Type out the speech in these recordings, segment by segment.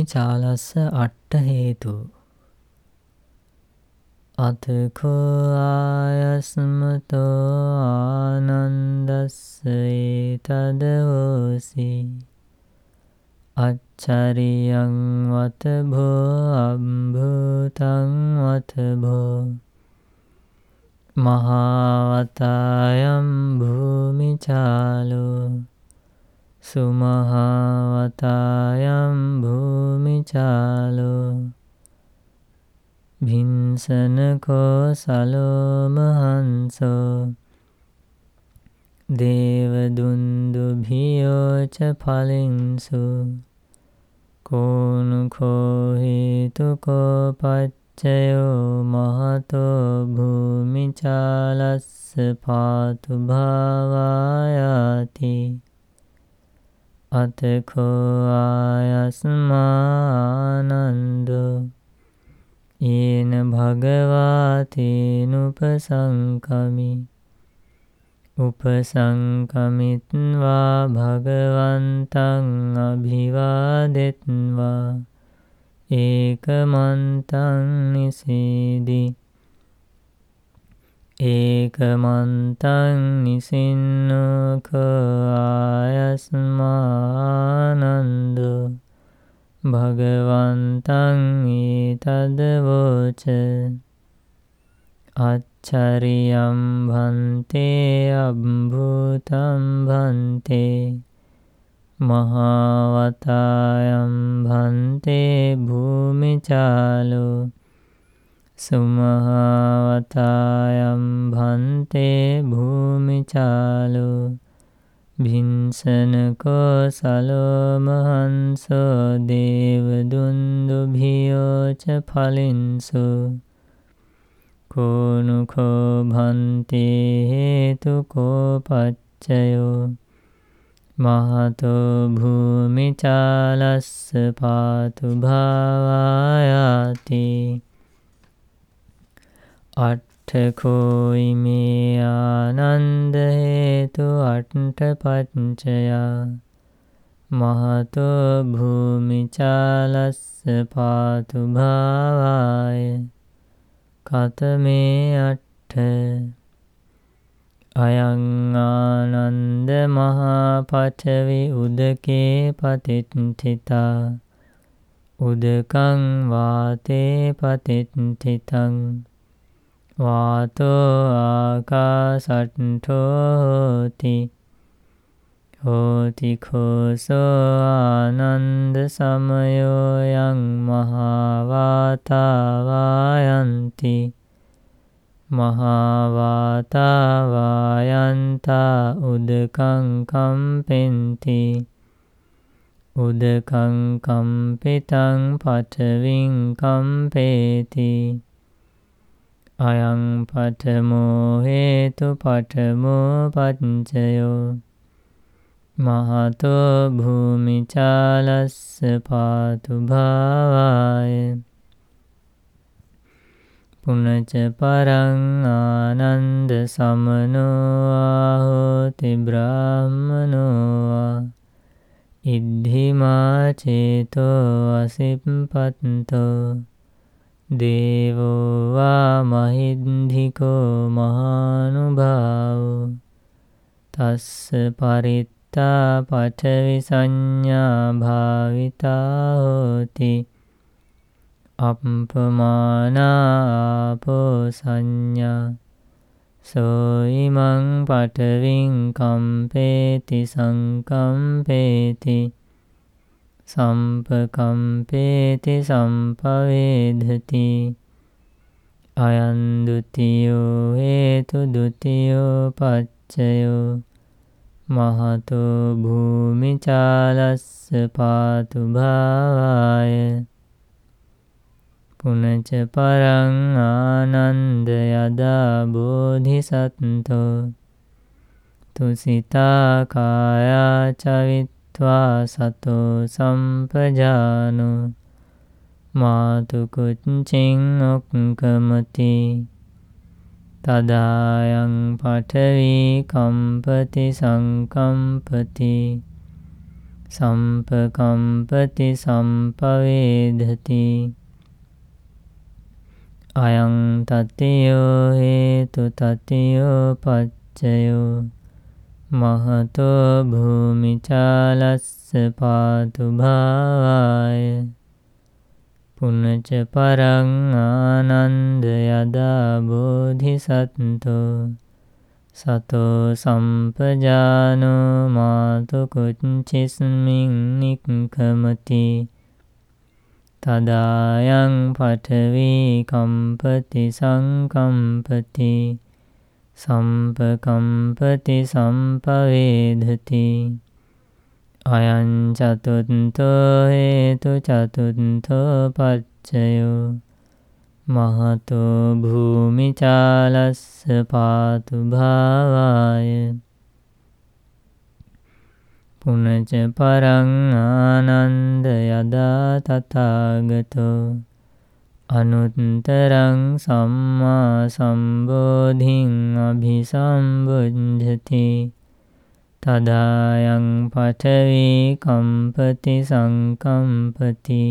භූමිචාලස්ස අට්ඨ හේතු අතකෝ ආයස්මතෝ ආනන්දස්ස ඒතද හෝසි අච්චරියං වතභෝ අම්භූතං වතභෝ මහාවතායම් භූමිචාලෝ සුමහාවතායම් භූමිචාලෝ භින්සනකෝ සලෝමහංසෝ දේවදුන්දුභියෝච පලින්සු කෝනුකෝ හේතුකෝ පච්චයෝ මහතෝ භූමිචාලස්ස පාතු භාවායාති අතකෝ ආයස්මානන්දෝ යේන භගවාතේනුපසංකමි උපසංකමිත්වා භගවන්තං අභිවාදෙත්වා ඒකමන්තං නිසීදි ඒකමන්තං නිසින්නකෝ ආයස්මානන්දෝ භගවන්තං ඒතදවෝච අච්චරියම් භන්තේ අම්භූතම් භන්තේ මහාවතායම් භන්තේ භූමිචාලෝ සුමහාවතායම් භන්තේ භූමිචාලෝ භින්සනකෝ සලෝමහංසෝ දේවදුන්දුභියෝච පලින්සු කෝනුකෝ භන්තේ හේතුකෝ පච්චයෝ මහතෝ භූමිචාලස්ස පාතු භාවායාති අට්ඨකෝ ඉමේ ආනන්ද හේතු අට්ඨ පච්චයා මහතෝ භූමිචාලස්ස පාතු භාවාය කතමේ අට්ඨ අයං ආනන්ද මහා පඨවි උදකේ පතිට්ඨිතා උදකං වාතේ පතිට්ඨිතං වාතෝ ආකාසට්ඨෝ හෝති හෝති කෝසෝ ආනන්ද සමයෝ යං මහාවාතා වායන්ති මහාවාතා වායන්තා උදකං කම්පෙන්ති උදකං කම්පිතං පඨවින් කම්පේති අයං පඨමෝ හේතු පඨමෝ පච්චයෝ මහතෝ භූමිචාලස්ස පාතු භාවාය පුනච පරං ආනන්ද සමනෝ ආහෝති බ්‍රාහ්මනෝ ඉද්ධිමා චේතෝ අසිප්පත්තෝ දේවෝ වා මහින්දිකෝ මහානුභාවෝ තස්ස පරිත්තා පඨවි සංඥා භාවිතා හෝති අප්පමානා ආපෝ සංඥා සෝයිමං පඨවින් කම්පේති සංකම්පේති සම්පකම්පේති සම්පවේධති අයං ဒ ුතියෝ හේතු ဒ ුතියෝ පච්චයෝ මහතෝ භූමිචාලස්ස පාතු භාවාය පුනච පරං ආනන්ද යදා බෝධිසත්තෝ තුසිතා කායා චවිත්වා සතෝ සම්පජානෝ මාතු කුච්චින් ඔක්කමති තදායං පඨවි කම්පති සංකම්පති සම්පකම්පති සම්පවේධති අයං තතියෝ හේතු තතියෝ පච්චයෝ මහතෝ භූමිචාලස්ස පාතු භාවාය පුනච පරං ආනන්ද යදා බෝධිසත්තෝ සතෝ සම්පජානෝ මාතු කුච්චිස්මින් නික්ඛමති තදායං පඨවි කම්පති සංකම්පති සම්පකම්පති සම්පවේධති අයං චතුත්ථෝ හේතු චතුත්ථෝ පච්චයෝ මහතෝ භූමිචාලස්ස පාතු භාවාය පුනච පරං ආනන්ද යදා තථාගතෝ අනුත්තරං සම්මා සම්බෝධින් අභිසම්බුද්ධති තදායං පඨවි කම්පති සංකම්පති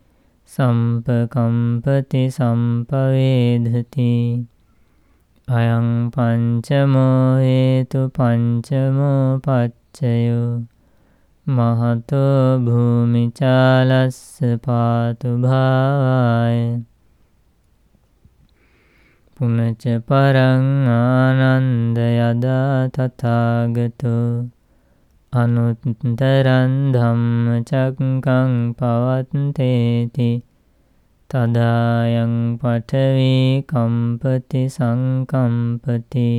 සම්පකම්පති සම්පවේධති අයං පංචමෝ හේතු පංචමෝ පච්චයෝ මහතෝ භූමිචාලස්ස පාතු භාවාය පුනච පරං ආනන්ද යදා තථාගතෝ අනුත්තරං ධම්මචක්ඛං පවත්තේති තදායං පඨවි කම්පති සංකම්පති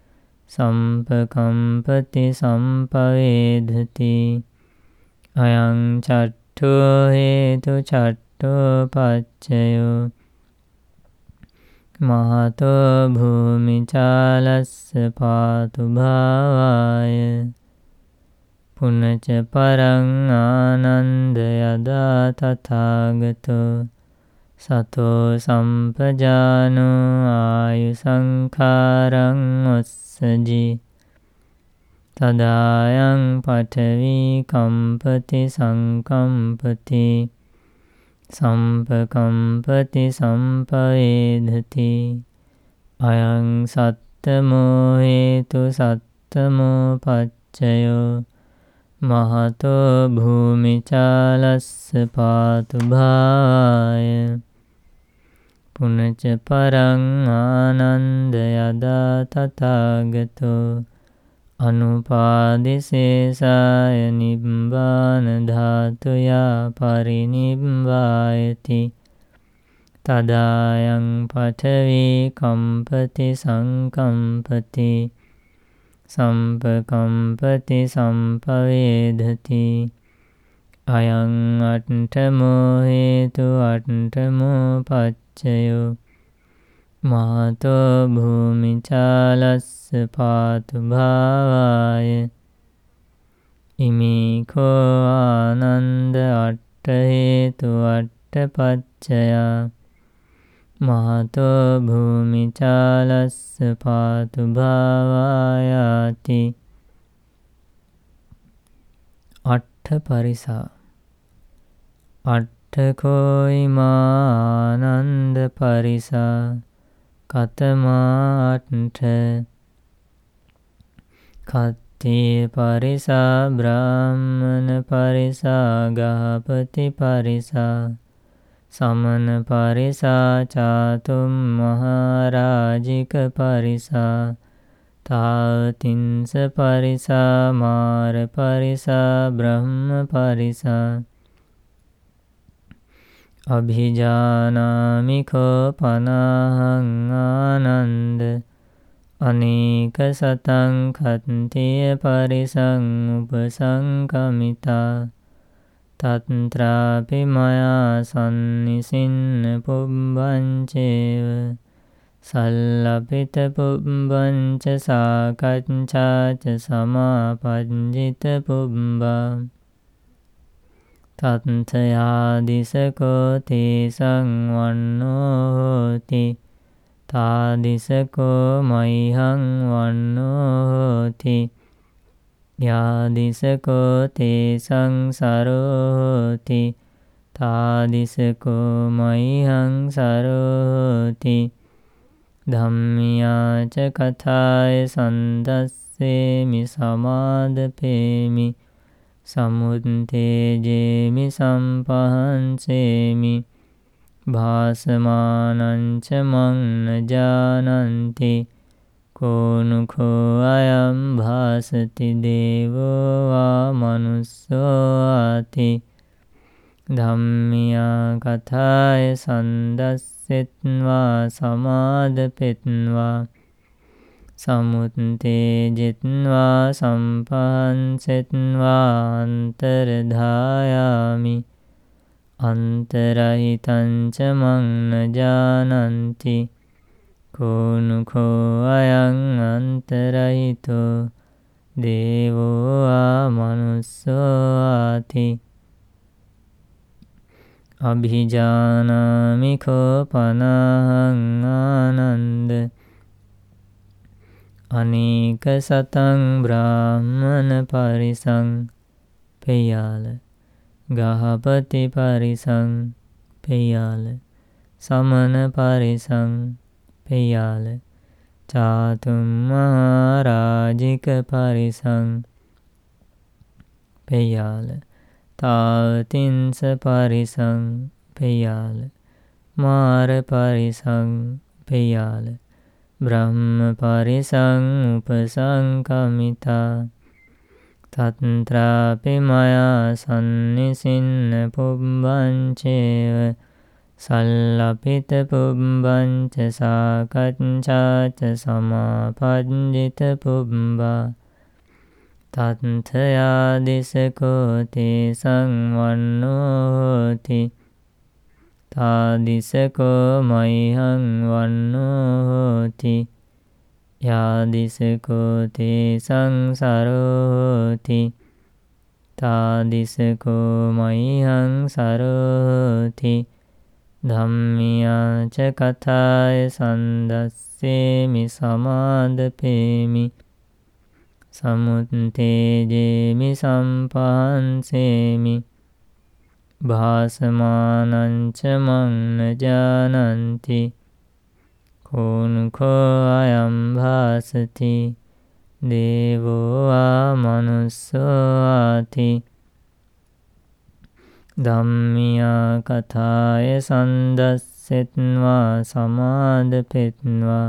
සම්පකම්පති සම්පවේධති අයං චට්ඨෝ හේතු චට්ඨෝ පච්චයෝ මහතෝ භූමිචාලස්ස පාතු භාවාය පුනච පරං ආනන්ද යදා තථාගතෝ සතෝ සම්පජානෝ ආයු සංඛාරං ඔස්සජි තදායං පඨවි කම්පති සංකම්පති සම්පකම්පති සම්පවේධති අයං සත්තමෝ හේතු සත්තමෝ පච්චයෝ මහතෝ භූමිචාලස්ස පාතු භාවාය පුනච පරං ආනන්ද යදා තථාගතෝ අනුපාදිසේසාය නිබ්බාන ධාතුයා පරිනිබ්බායති තදායං පඨවි කම්පති සංකම්පති සම්පකම්පති සම්පවේධති අයං අට්ඨමෝ හේතු අට්ඨමෝ පච්චයෝ මහතෝ භූමිචාලස්ස පාතු භාවාය ඉමිකෝ ආනන්ද අට්ඨ හේතු අට්ඨ පච්චයා මහතෝ භූමිචාලස්ස පාතු භාවායාති අට්ඨ පරිසා අට්ඨකෝ ඉමානන්ද පරිසා කතමා අට්ඨ කත්ති පරිසා බ්‍රාහ්මන පරිසා ගහපති පරිසා සමන පරිසා චාතුම් මහරාජික පරිසා තාවතින්ස පරිසා මාර පරිසා බ්‍රහ්ම පරිසා අභිජානාමිකෝ පනාහං ආනන්ද අනේක සතං කත්තිය පරිසං උපසංකමිතා තත්ත්‍රාපි මයා සන්නිසින්න පුබ්බංචේව සල්ලපිත පුබ්බංච සාකච්ඡාච සමාපජ්ජිත පුබ්බා තත්ථයාදිසකෝ තේසං වන්නෝ හෝති තාදිසකෝ මයිහං වන්නෝ හෝති යාදිසකෝ තේ සංසරෝති තාදිසකෝ මයිහං සරෝති ධම්මියාච කථාය සන්දස්සේමි සමාදපේමි සමුත්තේජේමි සම්පහන්සේමි භාසමානංච මං නජානන්ති කෝනුකෝ අයම් භාසති දේවෝ වා මනුස්සෝ ආති ධම්මියා කථාය සන්දස්සෙත්වා සමාදපෙත්වා සමුත්තේජෙත්වා සම්පහන්සෙත්වා අන්තරධායාමි අන්තරහිතංච මං නජානන්ති කෝනුකෝ අයං අන්තරහිතෝ දේවෝ වා මනුස්සෝ ආති අභිජානාමි කෝ පනහං ආනන්ද අනේක සතං බ්‍රාහ්මණ පරිසං පෙයාල ගහපති පරිසං පෙයාල සමන පරිසං පෙයාල චාතුම් මහරාජික පරිසං පෙයාල තාවතින්ස පරිසං පෙයාල මාර පරිසං පෙයාල බ්‍රහ්ම පරිසං උපසංකමිතා තත්ත්‍රාපි මයා සන්නිසින්න පුබ්බංචේව සල්ලපිත පුබ්බංච සාකච්ඡාච සමාපජ්ජිත පුබ්බා තත්ථයාදිසකෝ තේ සංවන්නෝති තාදිසකෝ මයිහං වන්නෝති යාදිසකෝ තේ සංසරෝති තාදිසකෝ මයිහං සරෝති ධම්මියාච කථාය සන්දස්සේමි සමාදපේමි සමුත්තේජේමි සම්පහන්සේමි භාසමානංච මං නජානන්ති කෝනුකෝ අයම් භාසති දේවෝ වා මනුස්සෝ ආති ධම්මියා කථාය සන්දස්සෙත්වා සමාදපෙත්වා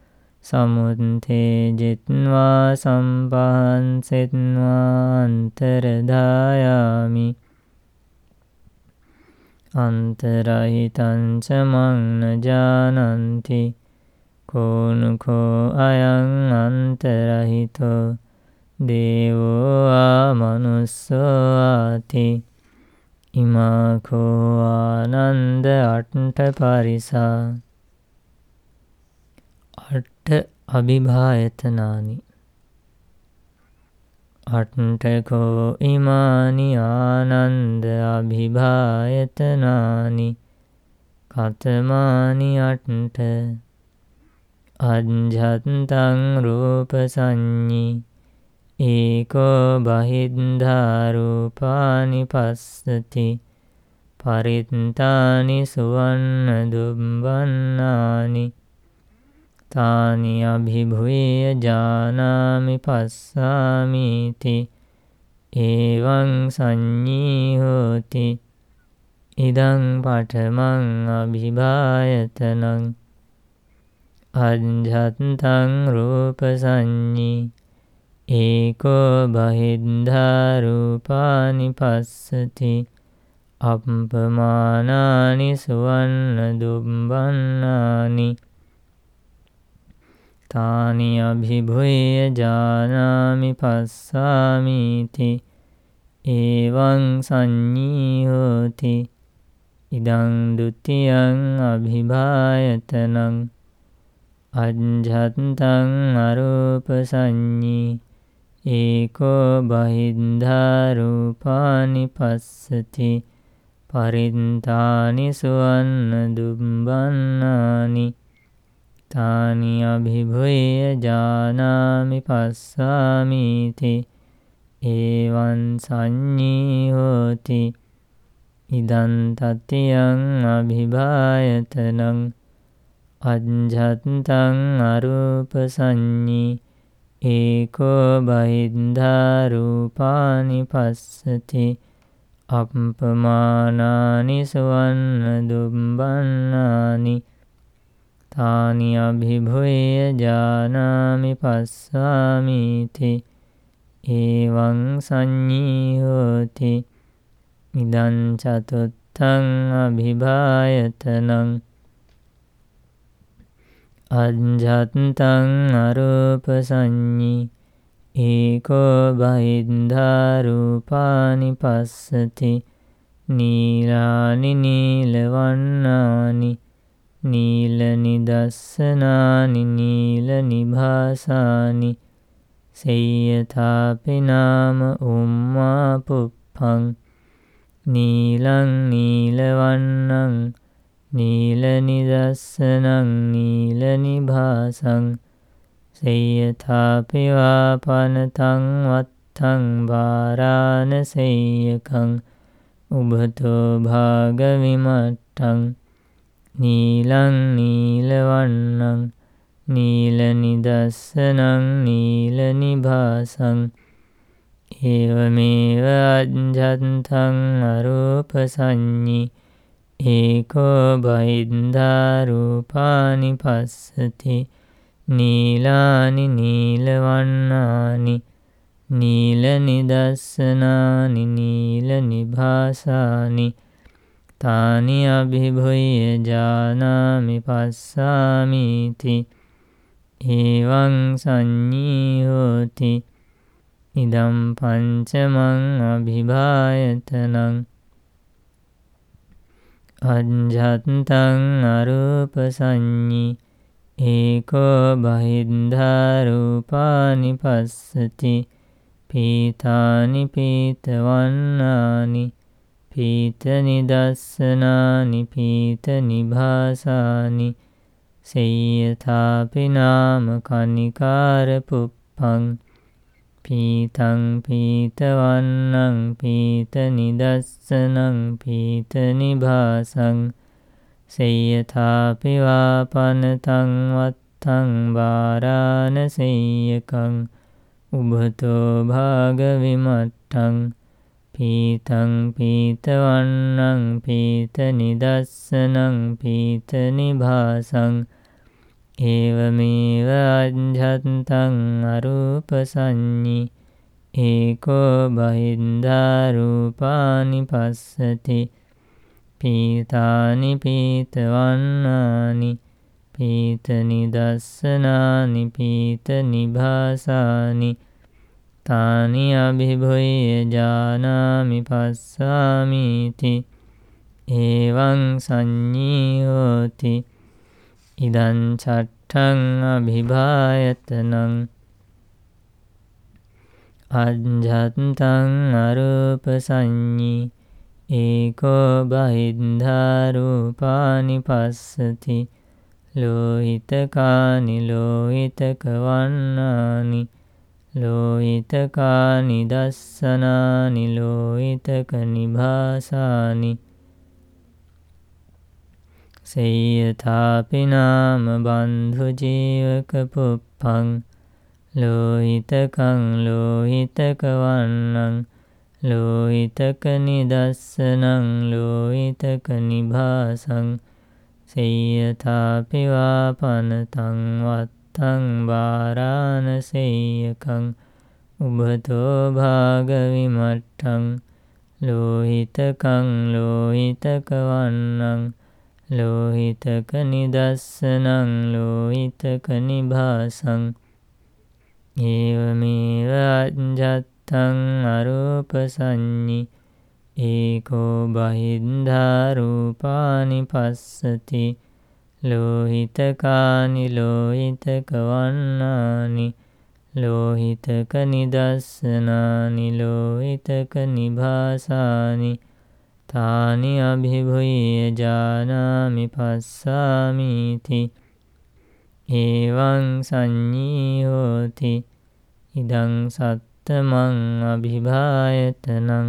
සමුත්තේජෙත්වා සම්පහන්සෙත්වා අන්තරධායාමි අන්තරහිතංච මං නජානන්ති කෝනුකෝ අයං අන්තරහිතෝ දේවෝ වා මනුස්සෝ ආති ඉමාකෝ ආනන්ද අට්ඨ පරිසා අට්ඨ අභිභායතනානි අට්ඨකෝ ඉමානි ආනන්ද අභිභායතනානි කතමානි අට්ඨ අඤ්ඤත්තං රූප සංඤී ඒකෝ බහිද්ධා රූපානි පස්සති පරිත්තානි සුවන්න දුම්බන්නානි තානි අභිභුය ජානාමි පස්සාමිති එවං සංඤී හෝති ඉදං පඨමං අභිභායතනං අඤ්ඤත්තං රූප සංඤී ඒකෝ බහිද්ධා රූපානි පස්සති අප්පමානානි සුවන්න දුම්බන්නානි තානි අභිභුය ජානාමි පස්සාමිති එවං සංඤී හෝති ඉදං ဒ ුතියං අභිභායතනං අඤ්ඤත්තං අරූප සංඤී ඒකෝ බහිද්ධා රූපානි පස්සති පරිත්තානි සුවන්න දුම්බන්නානි තානි අභිභුය ජානාමි පස්සාමිති එවං සංඤී හෝති ඉදං තතියං අභිභායතනං අඤ්ඤත්තං අරූප සංඤී ඒකෝ බහිද්ධා රූපානි පස්සති අප්පමානානි සුවන්න දුම්බන්නානි තානි අභිභුය ජානාමි පස්සාමිති එවං සංඤී හෝති ඉදං චතුත්තං අභිභායතනං අඤ්ඤත්තං අරූප සංඤී ඒකෝ බහිද්ධා රූපානි පස්සති නීලානි නීලවන්නානි නීල නිදස්සනානි නීල නිභාසානි සේයථාපි නාම උම්මා පුප්පං නීලං නීලවන්නං නීල නිදස්සනං නීල නිභාසං සේයථාපි වාපනතං වත්තං වාරාණසේයකං උභතෝ භාග විමට්ඨං නීලං නීලවන්නං නීල නිදස්සනං නීල නිභාසං ඒවමේව අඤ්ඤත්තං අරූප සංඤී ඒකෝ බහිද්ධා රූපානි පස්සති නීලානි නීලවන්නානි නීල නිදස්සනානි නීල නිභාසානි තානි අභිභුය ජානාමි පස්සාමිති එවං සංඤී හෝති ඉදං පංචමං අභිභායතනං අඤ්ඤත්තං අරූප සංඤී ඒකෝ බහිද්ධා රූපානි පස්සති පීතානි පීතවන්නානි පීත නිදස්සනානි පීත නිභාසානි සේයථාපි නාම කනිකාර පුප්පං පීතං පීතවන්නං පීත නිදස්සනං පීත නිභාසං සේයථාපි වාපනතං වත්තං වාරාණසේයකං උභතෝ භාග විමට්ඨං පීතං පීතවන්නං පීත නිදස්සනං පීත නිභාසං ඒවමේව අඤ්ඤත්තං අරූප සංඤී ඒකෝ බහිද්ධා රූපානි පස්සති පීතානි පීතවන්නානි පීත නිදස්සනානි පීත නිභාසානි තානි අභිභුය ජානාමි පස්සාමිති එවං සංඤී හෝති ඉදං චට්ඨං අභිභායතනං අඤ්ඤත්තං අරූප සංඤී ඒකෝ බහිද්ධා රූපානි පස්සති ලෝහිතකානි ලෝහිතකවන්නානි ලෝහිතකානි දස්සනානි ලෝහිතක නිභාසානි සේයථාපි නාම බන්ධු ජීවක පුප්පං ලෝහිතකං ලෝහිතකවන්නං ලෝහිතක නිදස්සනං ලෝහිතක නිභාසං සේයථාපි වාපනතං වත්තං වාරාණසේයකං උභතෝ භාග විමට්ඨං ලෝහිතකං ලෝහිතකවන්නං ලෝහිතක නිදස්සනං ලෝහිතක නිභාසං ඒවමේව අඤ්ඤත්තං අරූප සංඤී ඒකෝ බහිද්ධා රූපානි පස්සති ලෝහිතකානි ලෝහිතකවන්නානි ලෝහිතක නිදස්සනානි ලෝහිතක නිභාසානි තානි අභිභුය ජානාමි පස්සාමිති එවං සංඤී හෝති ඉදං අත්තමං අභිභායතනං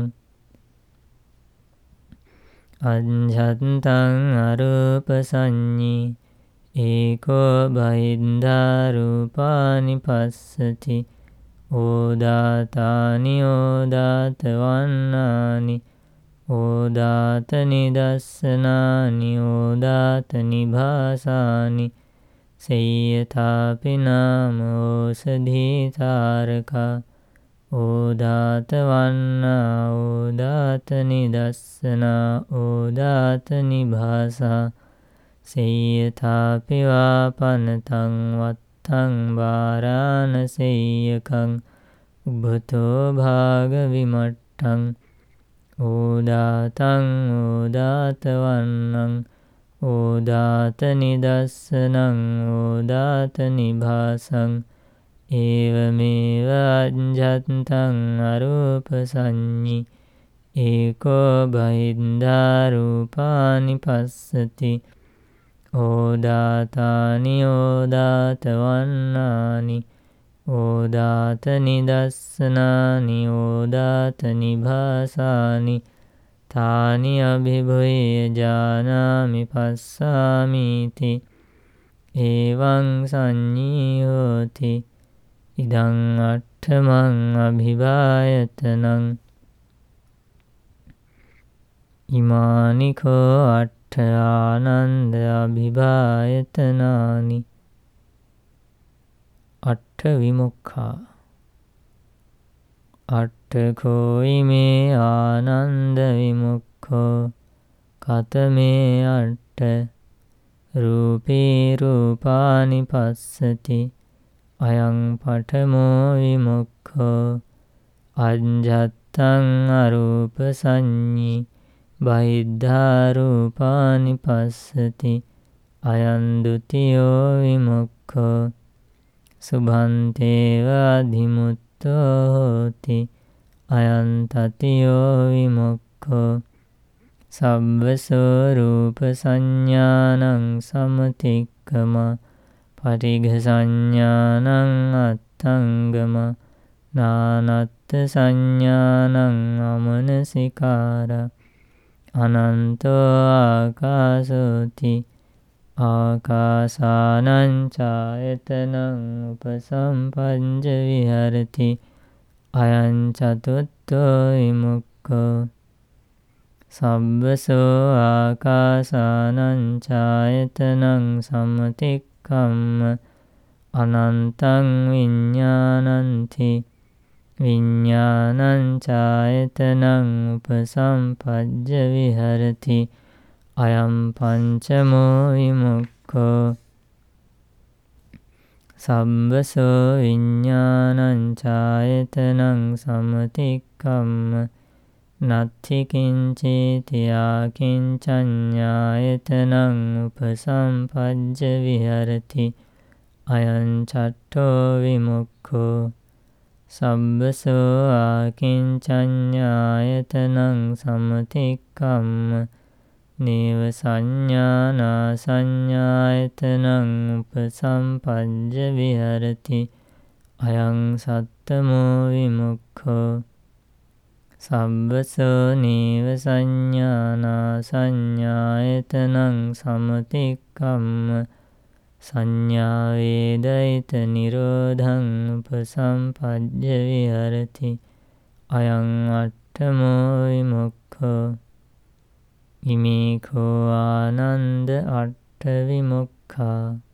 අඤ්ඤත්තං අරූප සංඤී ඒකෝ බහිද්ධා රූපානි පස්සති ඕදාතානි ඕදාත වන්නානි ඕදාත නිදස්සනානි ඕදාත නිභාසානි සේයථාපි නාම ඕසධී තාරකා ඕදාත වන්නා ඕදාත නිදස්සනා ඕදාත නිභාසා සේයථාපි වාපනතං වත්තං වාරාණසේයකං උභතෝ භාග විමට්ඨං ඕදාතං ඕදාත වන්නං ඕදාත නිදස්සනං ඕදාත නිභාසං ඒවමේව අඤ්ඤත්තං අරූප සංඤී ඒකෝ බහිද්ධා රූපානි පස්සති ඕදාතානි ඕදාත වන්නානි ඕදාත නිදස්සනානි ඕදාත නිභාසානි තානි අභිභුය ජානාමි පස්සාමීති එවං සංඤී හෝති ඉදං අට්ඨමං අභිභායතනං ඉමානි කෝ අට්ඨ ආනන්ද අභිභායතනානි අට්ඨ විමුක්ඛා අට්ඨකෝ ඉමේ ආනන්ද විමුක්ඛෝ කතමේ අට්ඨ රූපේ රූපානි පස්සති අයං පඨමෝ විමුක්ඛෝ අඤ්ඤත්තං අරූප සංඤී බහිද්ධා රූපානි පස්සති අයං ဒ ුතියෝ විමුක්ඛෝ සුභන්තේව අධිමුත්තෝ හෝති අයං තතියෝ විමුක්ඛෝ සබ්බසෝ රූප සංඥානං සමතික්කම පටිඝ සංඥානං අත්තංගම නානත්ථ සංඥානං අමනසිකාරා අනන්තෝ ආකාසෝති ආකාසානං ඡායතනං උපසම්පංජ විහරති අයං චතුත්ථෝ විමුක්ඛෝ සබ්බසෝ ආකාසානං ඡායතනං සම්තික්ඛම්ම අනන්තං විඤ්ඤාණන්ති විඤ්ඤාණං ඡායතනං උපසම්පජ්ජ විහරති අයං පංචමෝ විමුක්ඛෝ සම්බසෝ විඤ්ඤාණං ඡායතනං සමතික්ඛම්ම නත්ථි කිංචේති ආකින්චඤ්ඤායතනං උපසම්පජ්ජ විහරති අයං චට්ඨෝ විමුක්ඛෝ සම්බසෝ ආකින්චඤ්ඤායතනං සමතික්ඛම්ම නේව සංඥානා සංඥායතනං උපසම්පජ්ජ විහරති අයං සත්තමෝ විමුක්ඛෝ සබ්බසෝ නේව සංඥානා සංඥායතනං සමතික්ඛම්ම සංඥා වේදිත නිරෝධං උපසම්පජ්ජ විහරති අයං අට්ඨමෝ විමුක්ඛෝ ඉමේකෝ ආනන්ද අට්ඨ විමුක්ඛා